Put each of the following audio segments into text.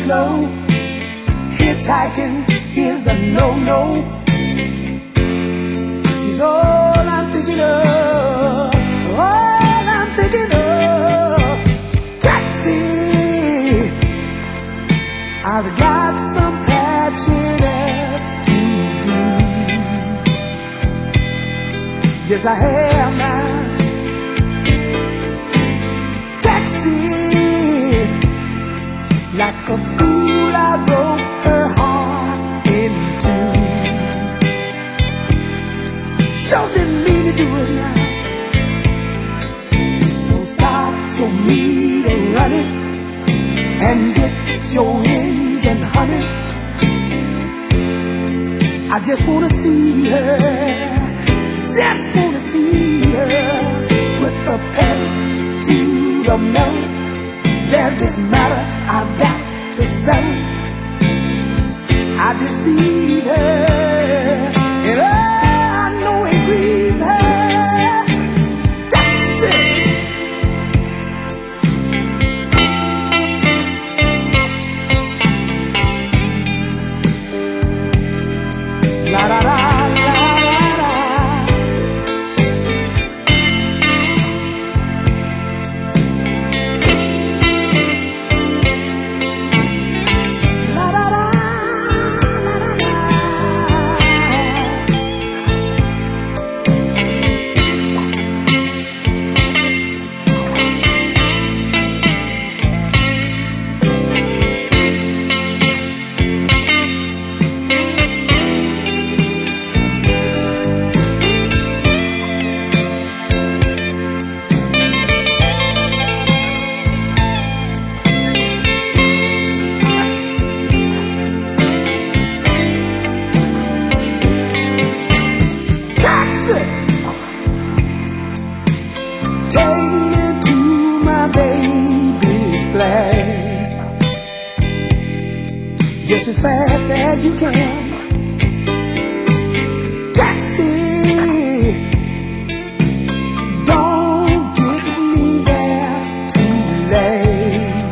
slow. Hitchhiking is a no-no. She's all I'm thinking of. All I'm thinking of. Taxi. I've got some passionate to do. Yes, I have now. Like a fool, I broke her heart in two. Sure didn't mean to do it now. So stop for me to run it and get your engine honey. I just wanna see her, just wanna see her with the pedal to the metal. Does it matter? I've got to settle. I just need her, and I know it grieves her. That's it. La da da. Just as fast as you can. Taxi, don't get me there too late.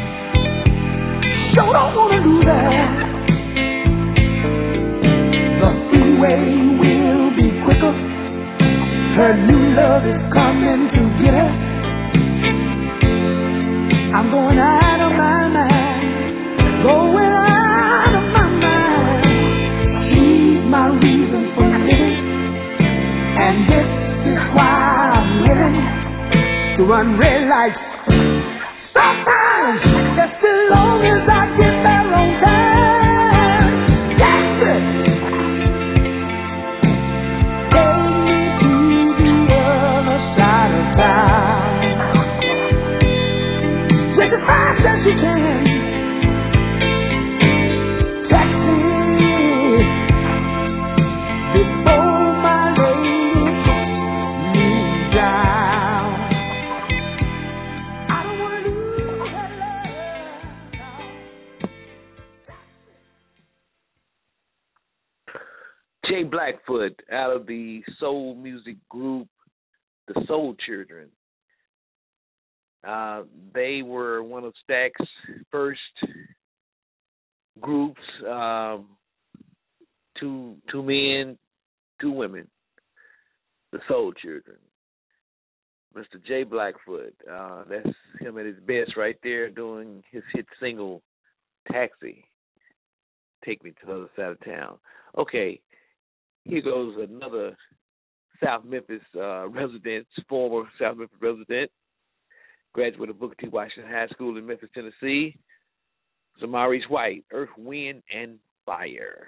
Sure don't wanna do that. The freeway will be quicker. Her new love is coming to get her. I'm going out of my mind, going out of my mind. She's my reason for living, and this is why I'm living. To run red lights, sometimes just as long as I get there on time. That's it. Take me to the other side of town. As fast as you can. Taxi, before my lady moves down. I don't want to lose her love. Jay Blackfoot out of the soul music group, the Soul Children. They were one of Stack's first groups, two men, two women, the Soul Children. Mr. Jay Blackfoot, that's him at his best right there doing his hit single, Taxi, Take Me to the Other Side of Town. Okay, here goes another South Memphis resident, former South Memphis resident, graduate of Booker T. Washington High School in Memphis, Tennessee, Zamaris White, Earth, Wind, and Fire.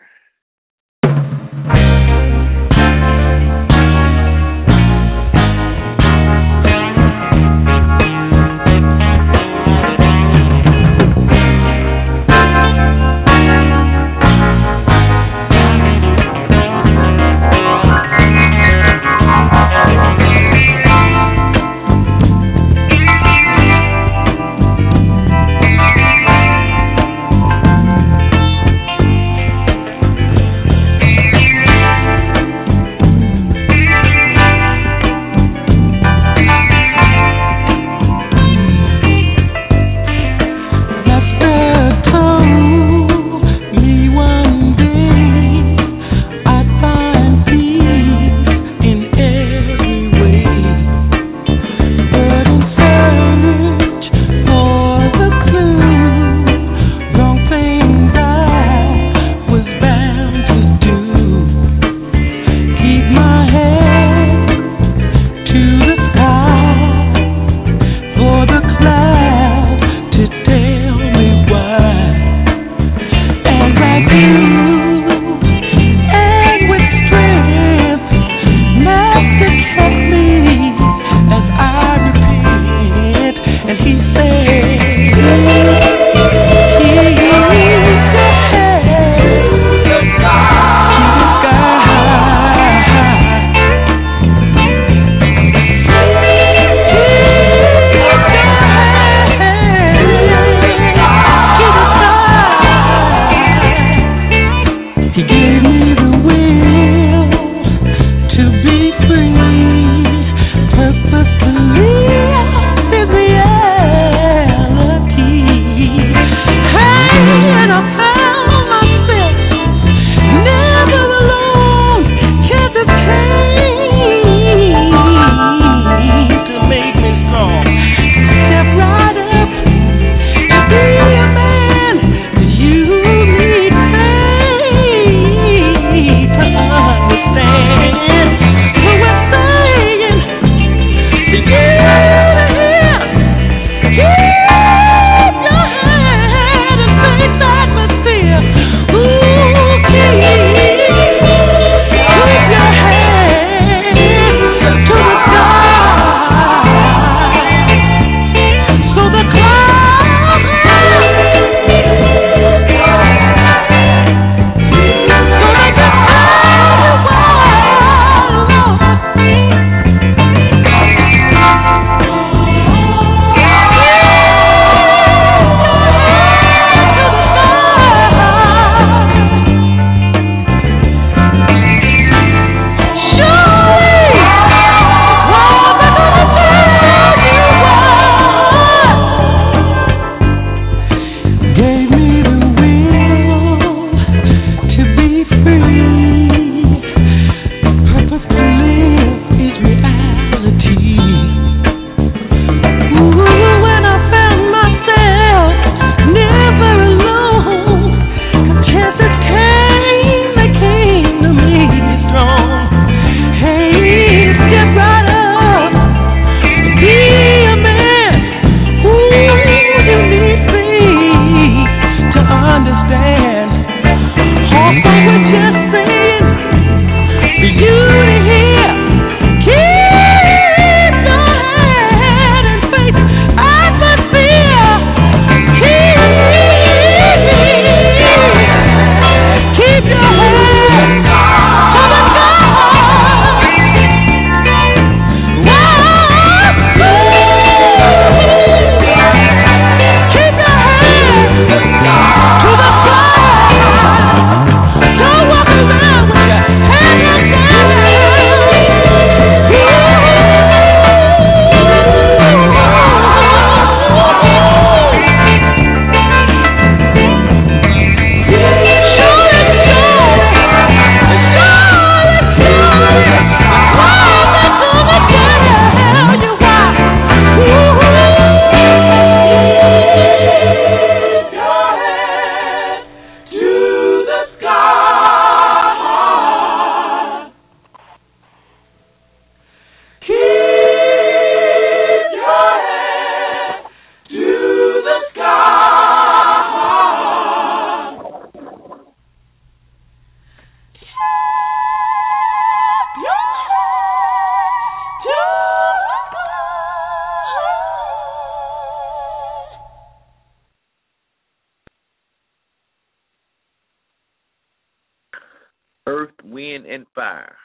Earth, Wind, and Fire,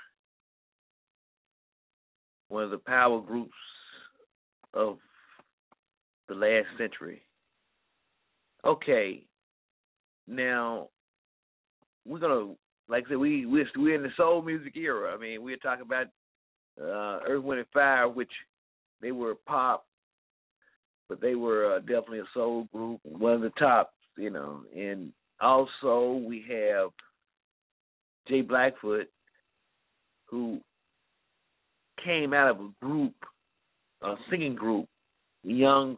one of the power groups of the last century. Okay, now we're gonna, like I said, we're in the soul music era. I mean, we're talking about Earth, Wind, and Fire, which they were pop, but they were definitely a soul group, one of the tops, you know. And also we have Jay Blackfoot, who came out of a group, a singing group, a young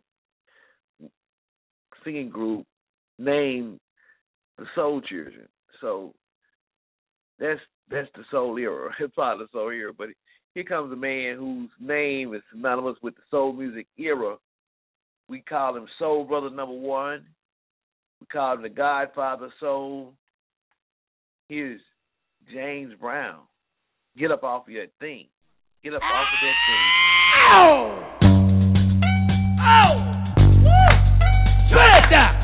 singing group named the Soul Children. So that's the soul era. It's part of the soul era. But here comes a man whose name is synonymous with the soul music era. We call him Soul Brother Number One. We call him the Godfather of Soul. Here's James Brown. Get up off of that thing. Get up off of that thing. Ow! Oh! Woo! Shut it down!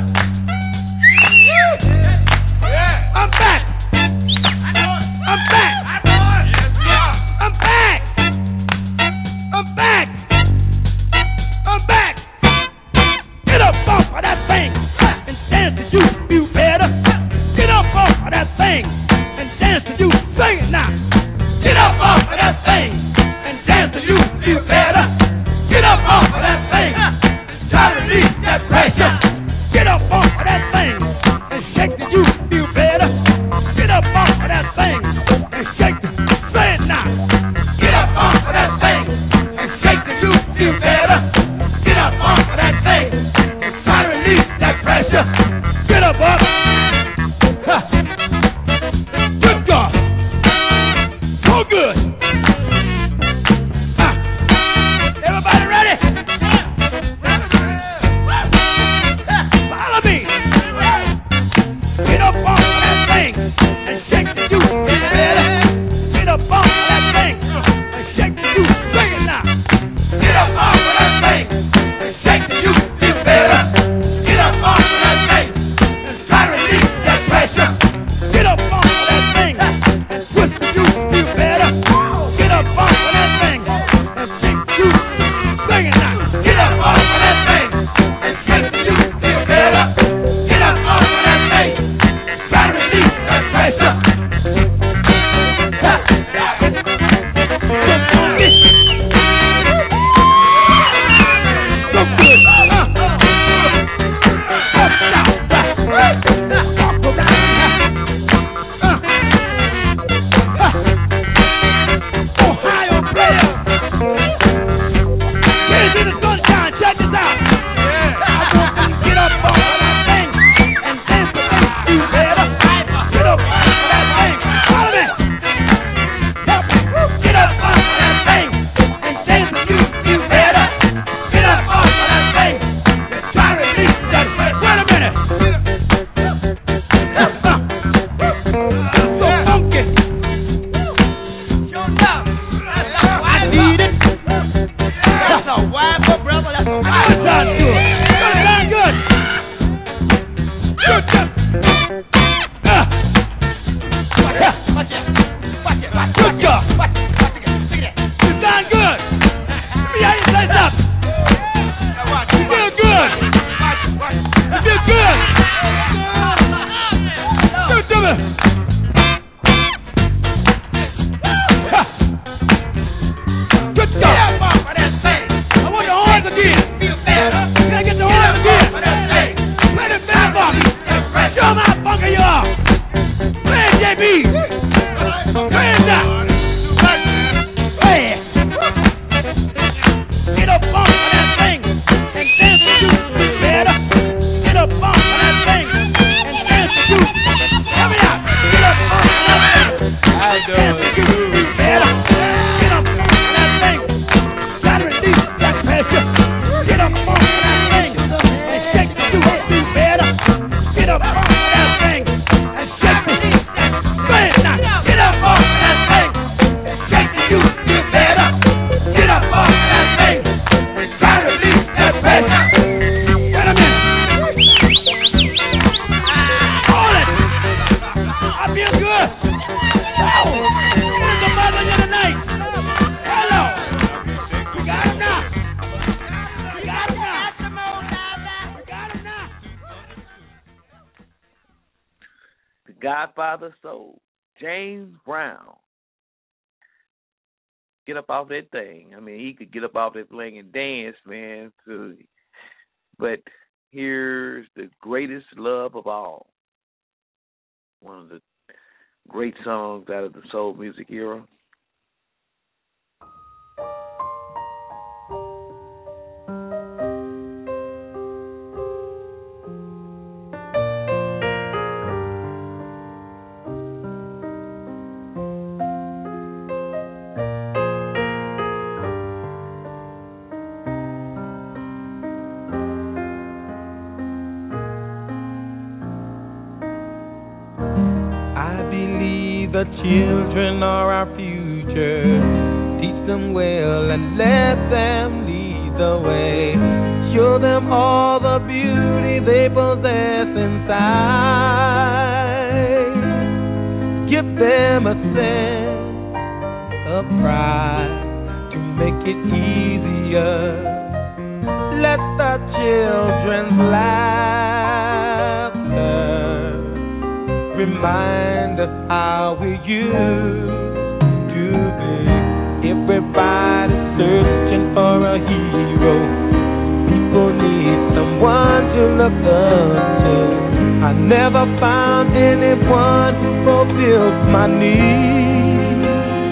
Yeah. I'm back! I'm back! I'm back! I'm back! I'm back! Get up off of that thing and dance to you better. Get up off of that thing and dance to you. Sing it now. Get up off of that thing and dance to you better. Get up off of that thing and try to release that pressure. Get up off of that thing and shake the you feel better. Get up off of that thing and shake the. Say it now. Get up off of that thing and shake the you feel better. Get up off of that thing and try to release that pressure. Get up off. Good God. So good. Everybody ready? Follow me. Get up off of that thing and shake the juice. You better. Get up off of that thing and shake the juice. Sing it now. Get up off of that thing and shake the juice. You better. Get up off of that thing. Godfather Soul, James Brown. Get up off that thing. I mean, he could get up off that thing and dance, man. But here's the greatest love of all. One of the great songs out of the soul music era. The children are our future. Teach them well and let them lead the way. Show them all the beauty they possess inside. Give them a sense of pride to make it easier. Let the children's laughter remind us how we used to be. Everybody's searching for a hero. People need someone to look up to. I never found anyone who fulfilled my needs.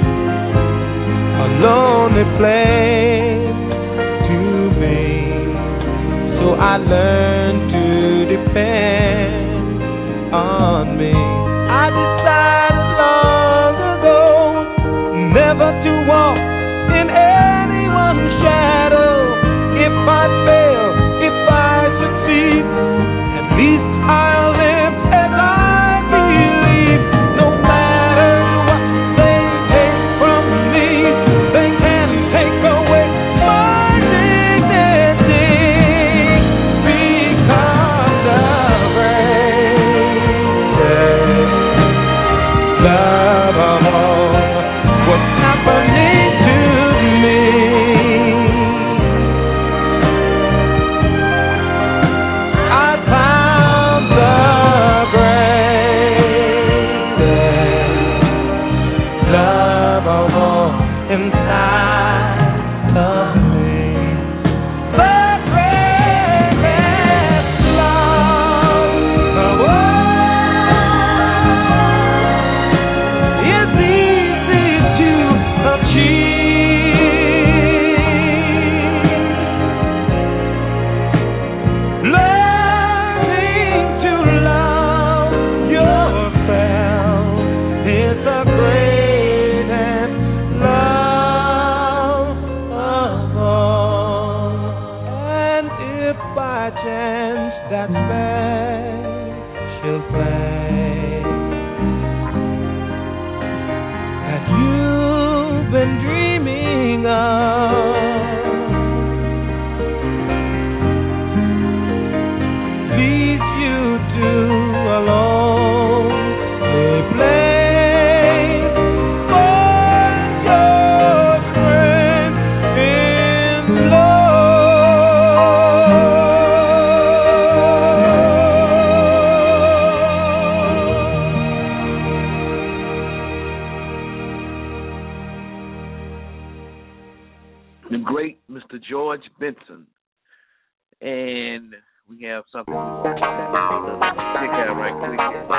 A lonely place to be. So I learned to depend on me. I decided long ago never to walk in anyone's shadow. If I fail, if I succeed, at least I'll live as I believe. No matter what they take from me, they can't take away my dignity because of love of all what's happening to me. I found the greatest love of all inside of me. The greatest love of all. That special place that you've been dreaming of leads you to a lonely place. Find your strength in love. George Benson. And we have something we want to check out right quick.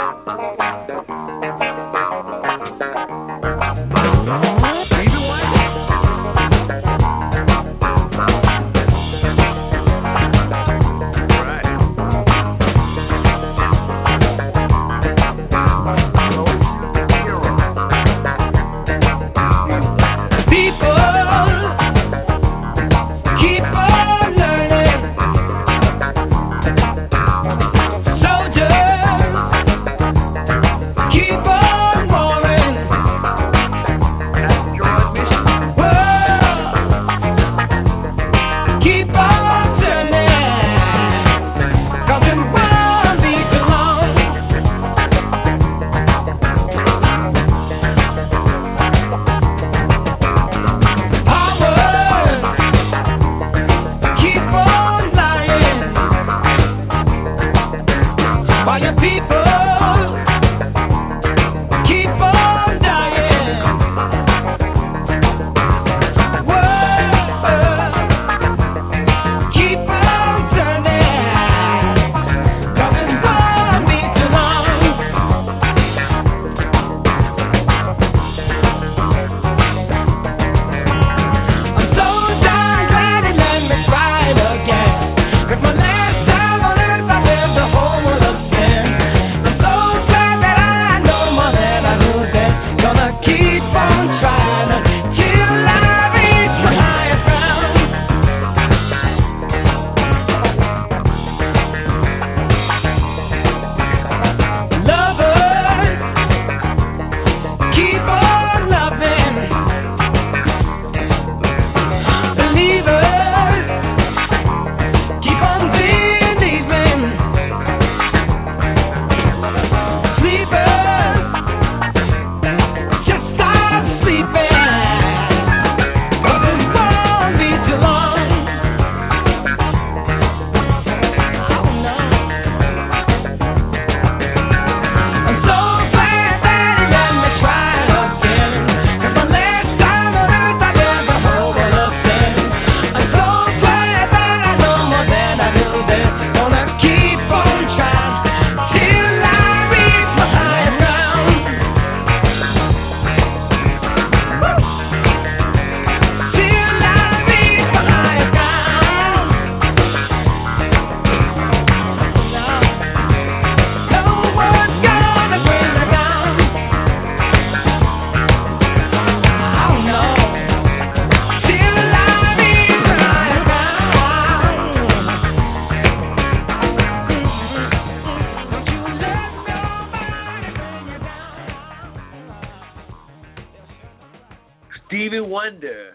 Stevie Wonder,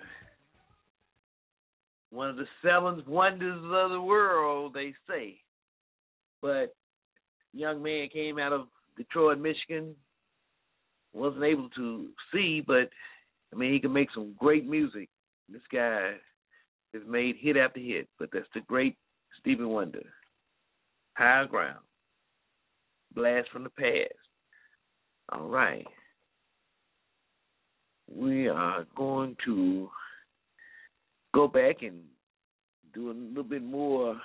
one of the 7 wonders of the world, they say. But young man came out of Detroit, Michigan, wasn't able to see, but, I mean, he can make some great music. This guy has made hit after hit, but that's the great Stevie Wonder. Higher Ground. Blast from the past. All right. We are going to go back and do a little bit more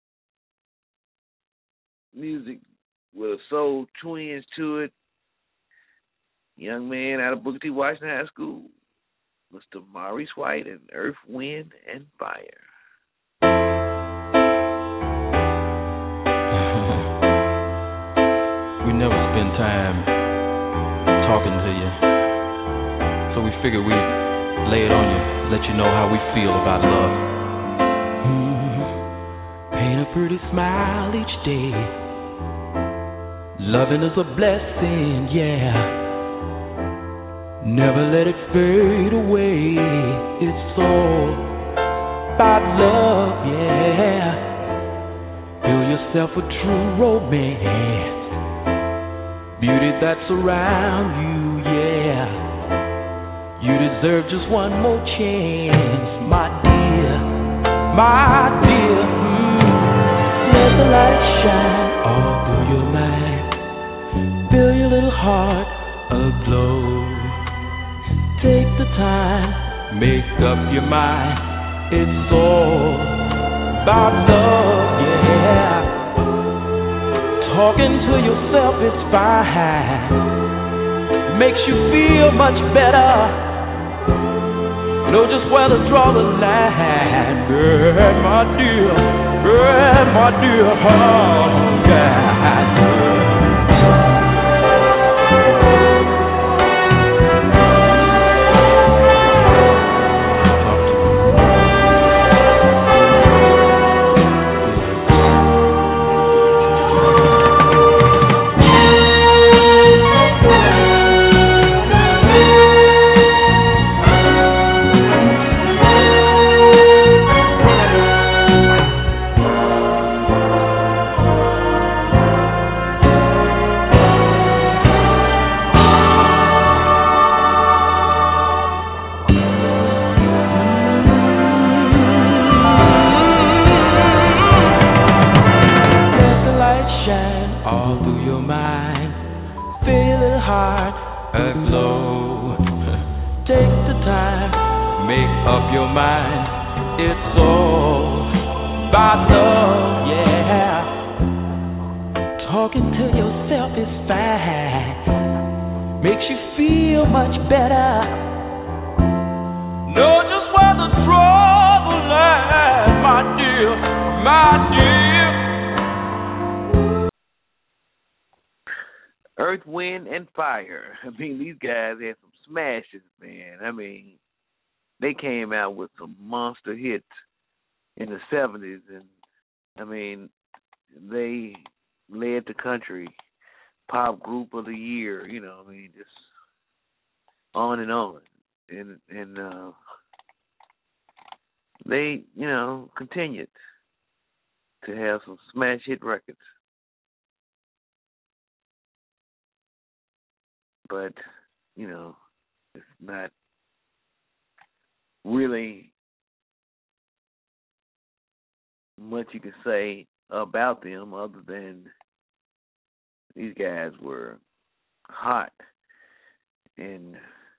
music with a soul twins to it. Young man out of Booker T. Washington High School, Mr. Maurice White and Earth, Wind, and Fire. We never spend time talking to you, so we figured we'd lay it on you, let you know how we feel about love. Paint a pretty smile each day. Loving is a blessing, yeah. Never let it fade away. It's all about love, yeah. Fill yourself with true romance. Beauty that's around you, yeah. You deserve just one more chance, my dear, my dear. Let the light shine all through your life. Fill your little heart aglow. Take the time, make up your mind. It's all about love, yeah. Talking to yourself is fine. Makes you feel much better. Know just where to draw the line. Yeah, my dear. Yeah, my dear. Oh, yeah. Earth, Wind, and Fire. I mean, these guys had some smashes, man. I mean, they came out with some monster hits in the 70s, and, I mean, they led the country pop group of the year, you know, I mean, just on and on. And they, you know, continued to have some smash hit records. But, you know, it's not really much you can say about them other than these guys were hot. And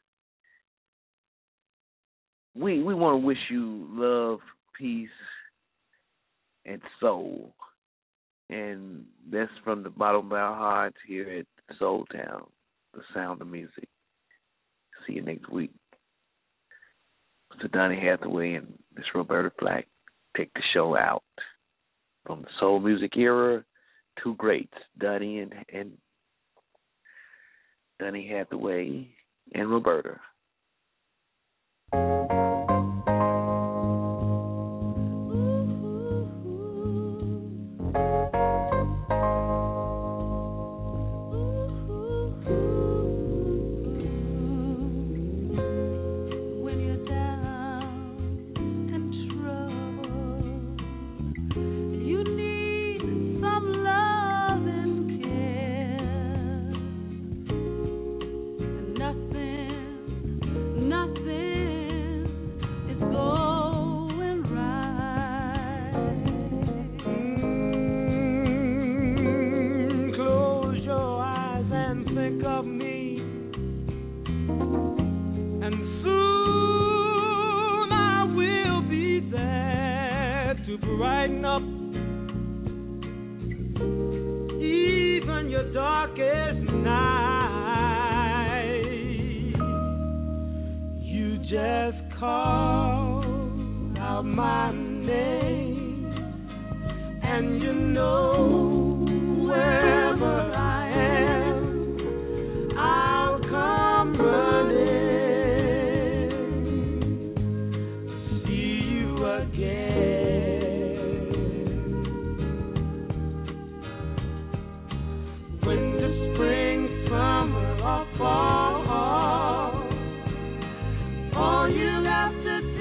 we want to wish you love, peace, and soul. And that's from the bottom of our hearts here at Soul Town, the sound of music. See you next week. Mr. Donny Hathaway and Miss Roberta Flack take the show out. From the soul music era, two greats, Donny and Donny Hathaway and Roberta.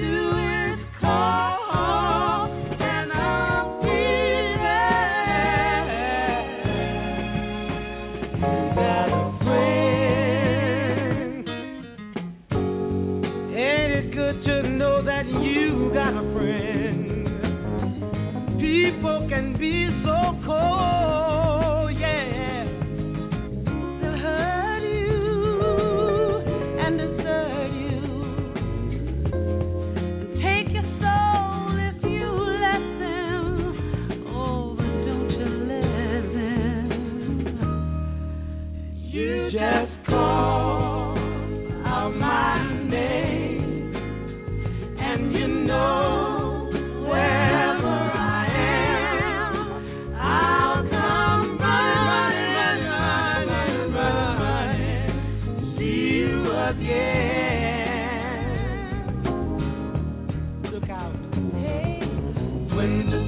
Call and I'll be there. again. Look out. Hey. When the